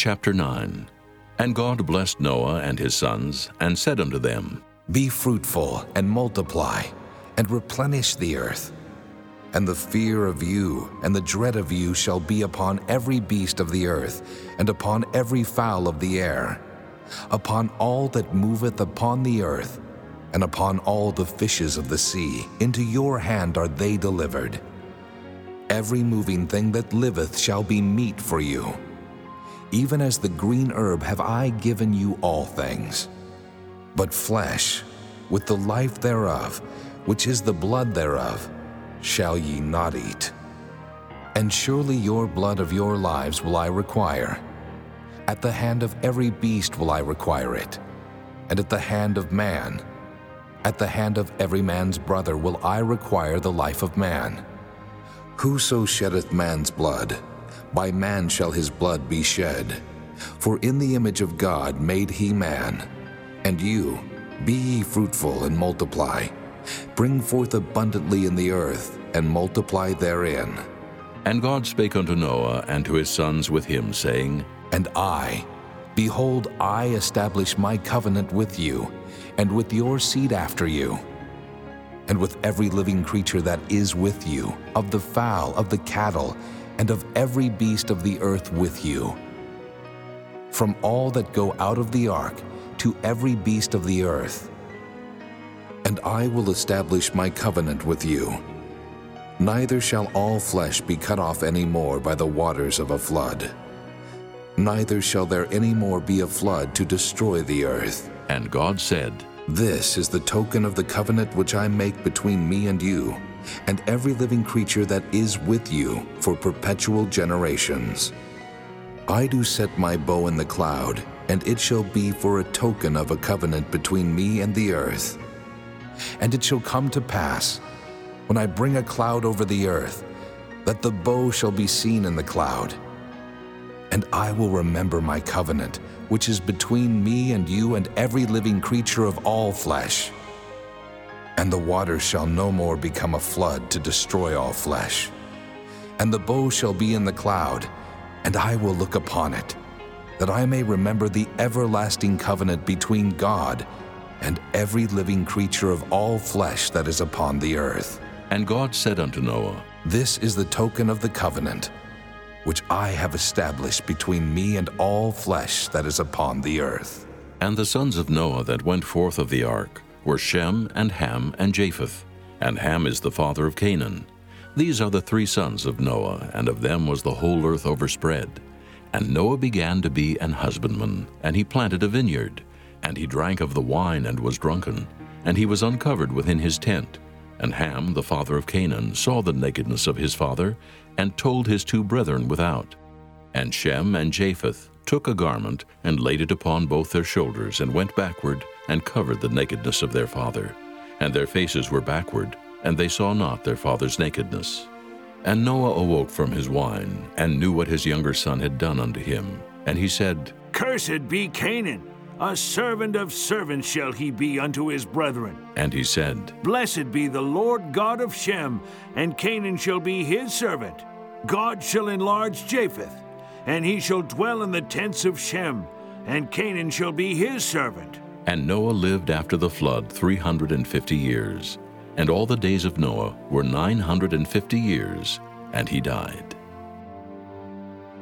Chapter 9. And God blessed Noah and his sons, and said unto them, Be fruitful, and multiply, and replenish the earth. And the fear of you and the dread of you shall be upon every beast of the earth, and upon every fowl of the air, upon all that moveth upon the earth, and upon all the fishes of the sea. Into your hand are they delivered. Every moving thing that liveth shall be meat for you. Even as the green herb have I given you all things. But flesh, with the life thereof, which is the blood thereof, shall ye not eat. And surely your blood of your lives will I require. At the hand of every beast will I require it, and at the hand of man, at the hand of every man's brother will I require the life of man. Whoso sheddeth man's blood, by man shall his blood be shed. For in the image of God made he man. And you, be ye fruitful and multiply. Bring forth abundantly in the earth, and multiply therein. And God spake unto Noah and to his sons with him, saying, And I, behold, I establish my covenant with you, and with your seed after you, and with every living creature that is with you, of the fowl, of the cattle, and of every beast of the earth with you. From all that go out of the ark, to every beast of the earth. And I will establish my covenant with you. Neither shall all flesh be cut off any more by the waters of a flood. Neither shall there any more be a flood to destroy the earth. And God said, This is the token of the covenant which I make between me and you, and every living creature that is with you for perpetual generations. I do set my bow in the cloud, and it shall be for a token of a covenant between me and the earth. And it shall come to pass, when I bring a cloud over the earth, that the bow shall be seen in the cloud. And I will remember my covenant, which is between me and you and every living creature of all flesh. And the waters shall no more become a flood to destroy all flesh. And the bow shall be in the cloud, and I will look upon it, that I may remember the everlasting covenant between God and every living creature of all flesh that is upon the earth. And God said unto Noah, This is the token of the covenant, which I have established between me and all flesh that is upon the earth. And the sons of Noah that went forth of the ark were Shem, and Ham, and Japheth. And Ham is the father of Canaan. These are the three sons of Noah, and of them was the whole earth overspread. And Noah began to be an husbandman, and he planted a vineyard. And he drank of the wine and was drunken, and he was uncovered within his tent. And Ham, the father of Canaan, saw the nakedness of his father, and told his two brethren without. And Shem and Japheth took a garment, and laid it upon both their shoulders, and went backward, and covered the nakedness of their father. And their faces were backward, and they saw not their father's nakedness. And Noah awoke from his wine, and knew what his younger son had done unto him. And he said, Cursed be Canaan, a servant of servants shall he be unto his brethren. And he said, Blessed be the Lord God of Shem, and Canaan shall be his servant. God shall enlarge Japheth, and he shall dwell in the tents of Shem, and Canaan shall be his servant. And Noah lived after the flood 350 years. And all the days of Noah were 950 years, and he died.